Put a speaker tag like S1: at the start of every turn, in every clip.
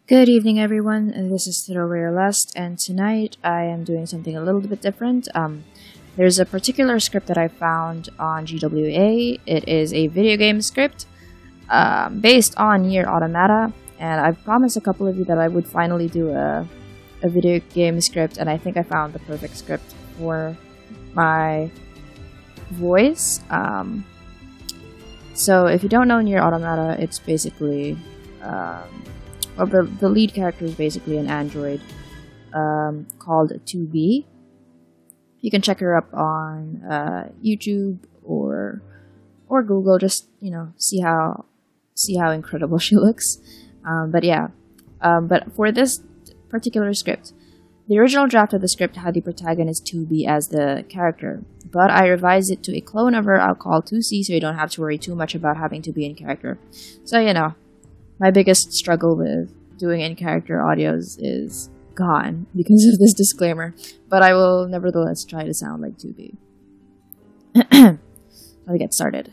S1: Good evening, everyone. This is Thoreau Lust, and tonight I am doing something a little bit different. There's a particular script that I found on GWA. It is a video game script based on Nier Automata, and I've promised a couple of you that I would finally do a video game script, and I think I found the perfect script for my voice. So if you don't know Nier Automata, it's basically the lead character is basically an android called 2B. You can check her up on YouTube or Google. Just see how incredible she looks. But for this particular script, the original draft of the script had the protagonist 2B as the character, but I revised it to a clone of her I'll call 2C, so you don't have to worry too much about having to be in character. So my biggest struggle with doing in-character audios is gone because of this disclaimer, but I will nevertheless try to sound like 2B. Let's get started.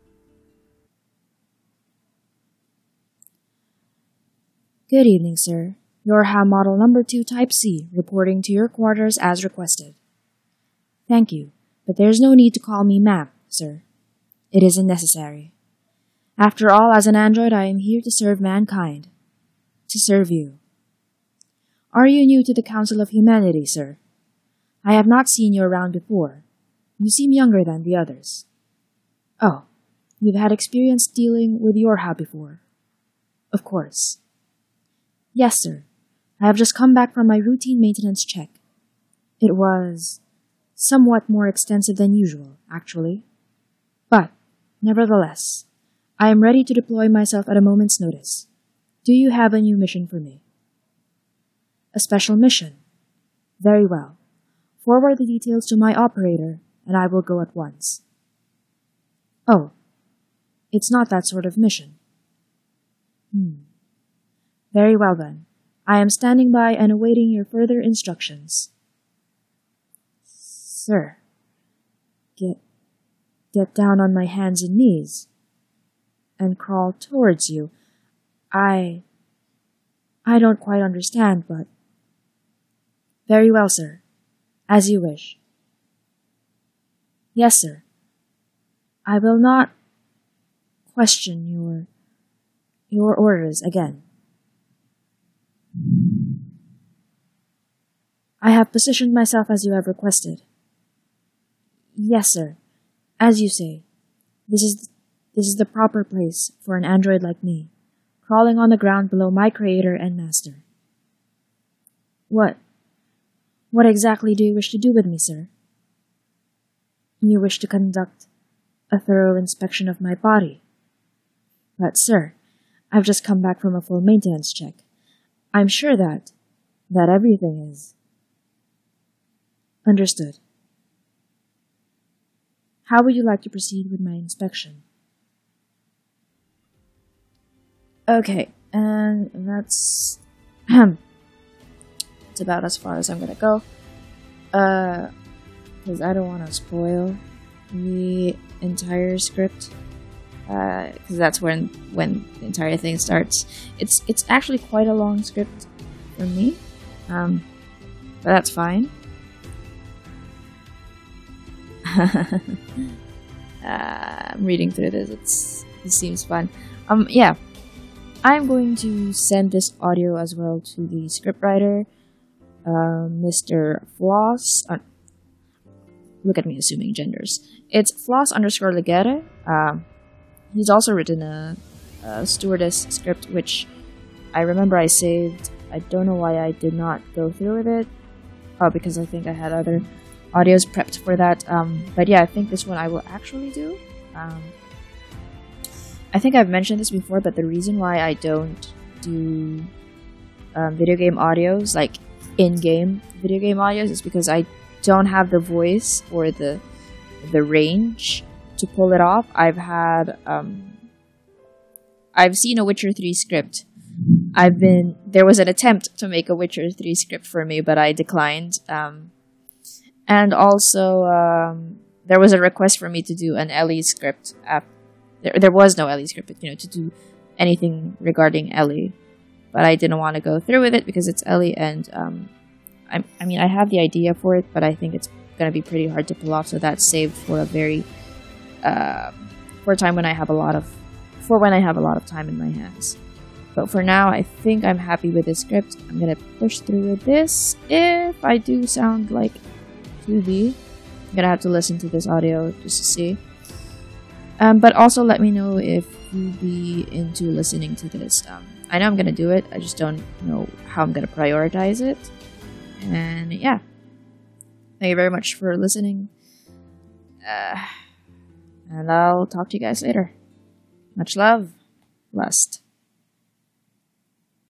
S1: Good evening, sir. Your HAM model number 2 Type C, reporting to your quarters as requested. Thank you, but there's no need to call me ma'am, sir. It isn't necessary. After all, as an android, I am here to serve mankind. To serve you. Are you new to the Council of Humanity, sir? I have not seen you around before. You seem younger than the others. Oh, you've had experience dealing with Yorha before. Of course. Yes, sir. I have just come back from my routine maintenance check. It was somewhat more extensive than usual, actually. But, nevertheless, I am ready to deploy myself at a moment's notice. Do you have a new mission for me? A special mission? Very well. Forward the details to my operator, and I will go at once. Oh, it's not that sort of mission. Very well then. I am standing by and awaiting your further instructions. Sir, get down on my hands and knees and crawl towards you. I don't quite understand, but... Very well, sir. As you wish. Yes, sir. I will not question your orders again. I have positioned myself as you have requested. Yes, sir. As you say, this is the proper place for an android like me, crawling on the ground below my creator and master. What exactly do you wish to do with me, sir? You wish to conduct a thorough inspection of my body. But, sir, I've just come back from a full maintenance check. I'm sure that everything is understood. How would you like to proceed with my inspection? Okay, and that's it's about as far as I'm gonna go. Because I don't want to spoil the entire script. Because that's when the entire thing starts. It's actually quite a long script for me, but that's fine. I'm reading through this. It seems fun. Yeah. I'm going to send this audio as well to the scriptwriter, Mr. Floss. Look at me assuming genders. It's Floss_Legere. He's also written a stewardess script, which I remember I saved. I don't know why I did not go through with it. Oh, because I think I had other audios prepped for that. But yeah, I think this one I will actually do. I think I've mentioned this before, but the reason why I don't do video game audios, like in-game video game audios, is because I don't have the voice or the range to pull it off. I've seen a Witcher 3 script. There was an attempt to make a Witcher 3 script for me, but I declined. And also, there was a request for me to do an Ellie script. There was no Ellie script, but to do anything regarding Ellie. but I didn't want to go through with it because it's Ellie, and I mean, I have the idea for it, but I think it's gonna be pretty hard to pull off. So that's saved for a very for a time when I have a lot of time in my hands. But for now, I think I'm happy with this script. I'm gonna push through with this. If I do sound like 2B, I'm gonna have to listen to this audio just to see. But also let me know if you'd be into listening to this. I know I'm gonna do it. I just don't know how I'm gonna prioritize it. And yeah, thank you very much for listening. And I'll talk to you guys later. Much love, Lust.